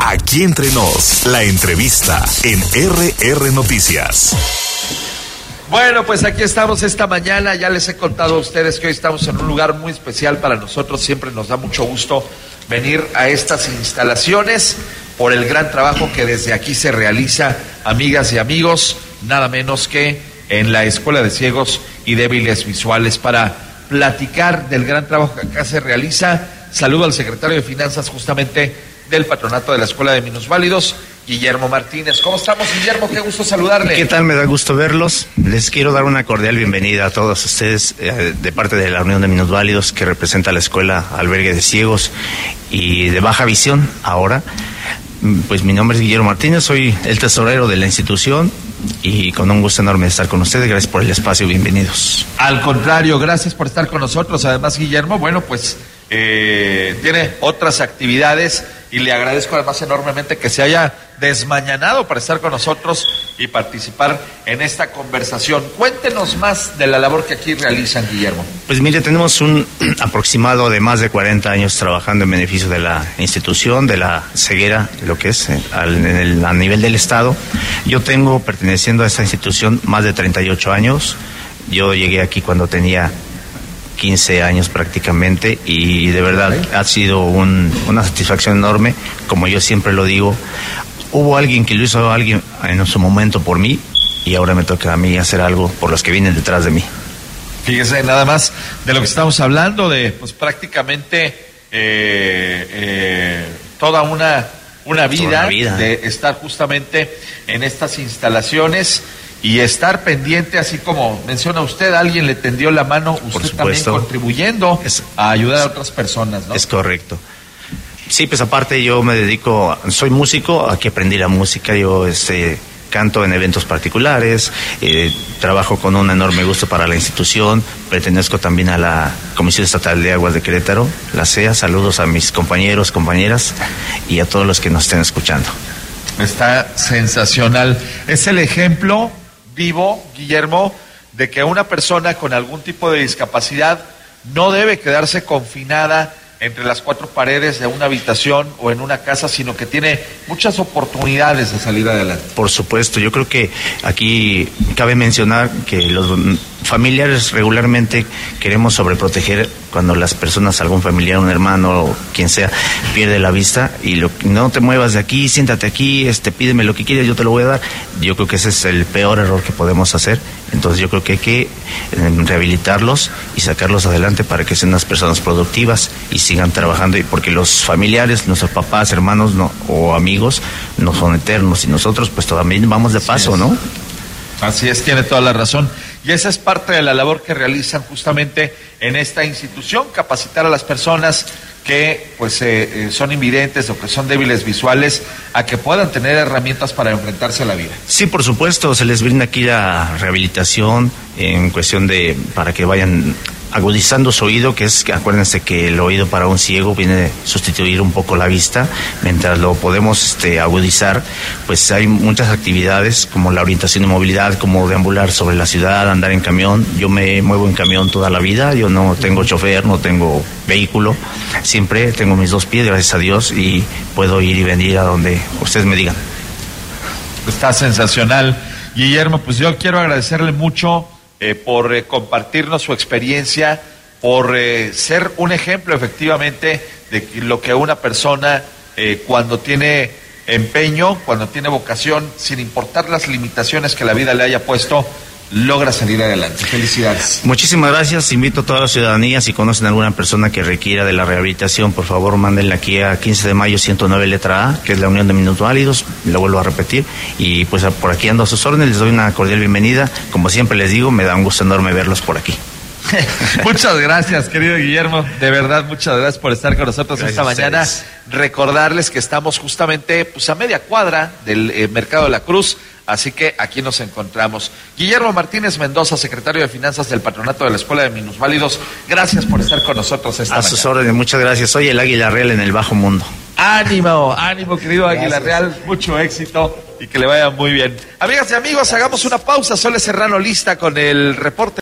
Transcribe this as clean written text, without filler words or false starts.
Aquí Entre Nos, la entrevista en RR Noticias. Bueno, pues aquí estamos esta mañana. Ya les he contado a ustedes que hoy estamos en un lugar muy especial para nosotros. Siempre nos da mucho gusto venir a estas instalaciones por el gran trabajo que desde aquí se realiza, amigas y amigos, nada menos que en la Escuela de Ciegos y Débiles Visuales. Para platicar del gran trabajo que acá se realiza, saludo al secretario de Finanzas justamente del Patronato de la Escuela de Minusválidos, Guillermo Martínez. ¿Cómo estamos, Guillermo? Qué gusto saludarle. ¿Qué tal? Me da gusto verlos. Les quiero dar una cordial bienvenida a todos ustedes de parte de la Unión de Minusválidos, que representa la Escuela Albergue de Ciegos y de Baja Visión ahora. Pues mi nombre es Guillermo Martínez, soy el tesorero de la institución y con un gusto enorme de estar con ustedes. Gracias por el espacio, bienvenidos. Al contrario, gracias por estar con nosotros. Además, Guillermo, bueno, pues tiene otras actividades y le agradezco además enormemente que se haya desmañanado para estar con nosotros y participar en esta conversación. Cuéntenos más de la labor que aquí realizan, Guillermo. Pues mire, tenemos un aproximado de más de 40 años trabajando en beneficio de la institución, de la ceguera, lo que es a nivel del Estado. Yo tengo perteneciendo a esta institución más de 38 años. Yo llegué aquí cuando tenía 15 años prácticamente y de verdad ha sido una satisfacción enorme. Como yo siempre lo digo, hubo alguien que lo hizo en su momento por mí y ahora me toca a mí hacer algo por los que vienen detrás de mí. Fíjese nada más de lo que estamos hablando, de pues prácticamente toda una vida de estar justamente en estas instalaciones y estar pendiente, así como menciona usted, alguien le tendió la mano, usted también contribuyendo a ayudar a otras personas, ¿no? Es correcto. Sí, pues aparte yo me dedico, soy músico, aquí aprendí la música, yo canto en eventos particulares, trabajo con un enorme gusto para la institución, pertenezco también a la Comisión Estatal de Aguas de Querétaro, la CEA. Saludos a mis compañeros, compañeras y a todos los que nos estén escuchando. Está sensacional. Es el ejemplo vivo, Guillermo, de que una persona con algún tipo de discapacidad no debe quedarse confinada entre las cuatro paredes de una habitación o en una casa, sino que tiene muchas oportunidades de salir adelante. Por supuesto, yo creo que aquí cabe mencionar que los familiares regularmente queremos sobreproteger cuando las personas, algún familiar, un hermano o quien sea, pierde la vista y no te muevas de aquí, siéntate aquí, pídeme lo que quieras, yo te lo voy a dar. Yo creo que ese es el peor error que podemos hacer. Entonces yo creo que hay que rehabilitarlos y sacarlos adelante para que sean unas personas productivas y sigan trabajando, y porque los familiares, nuestros papás, hermanos o amigos no son eternos y nosotros pues también vamos de paso, ¿no? Así es, tiene toda la razón. Y esa es parte de la labor que realizan justamente en esta institución, capacitar a las personas que pues son invidentes o que son débiles visuales a que puedan tener herramientas para enfrentarse a la vida. Sí, por supuesto, se les brinda aquí la rehabilitación en cuestión para que vayan agudizando su oído, acuérdense que el oído para un ciego viene a sustituir un poco la vista. Mientras lo podemos agudizar, pues hay muchas actividades como la orientación y movilidad, como deambular sobre la ciudad, andar en camión. Yo me muevo en camión toda la vida, yo no tengo chofer, no tengo vehículo, siempre tengo mis dos pies, gracias a Dios, y puedo ir y venir a donde ustedes me digan. Está sensacional, Guillermo. Pues yo quiero agradecerle mucho por compartirnos su experiencia, por ser un ejemplo efectivamente de lo que una persona cuando tiene empeño, cuando tiene vocación, sin importar las limitaciones que la vida le haya puesto, logra salir adelante. Felicidades. Muchísimas gracias. Invito a toda la ciudadanía, si conocen a alguna persona que requiera de la rehabilitación, por favor mándenla aquí a 15 de mayo 109 letra A, que es la Unión de Minusválidos. Lo vuelvo a repetir y pues por aquí ando a sus órdenes. Les doy una cordial bienvenida. Como siempre les digo, me da un gusto enorme verlos por aquí. Muchas gracias, querido Guillermo, de verdad muchas gracias por estar con nosotros esta mañana. Recordarles que estamos justamente pues a media cuadra del Mercado de la Cruz, así que aquí nos encontramos. Guillermo Martínez Mendoza, secretario de Finanzas del Patronato de la Escuela de Minusválidos, gracias por estar con nosotros esta mañana. A sus órdenes, muchas gracias. Soy el Águila Real en el Bajo Mundo. Ánimo, querido Águila Real, mucho éxito y que le vaya muy bien. Amigas y amigos, hagamos una pausa. Sole Serrano lista con el reporte.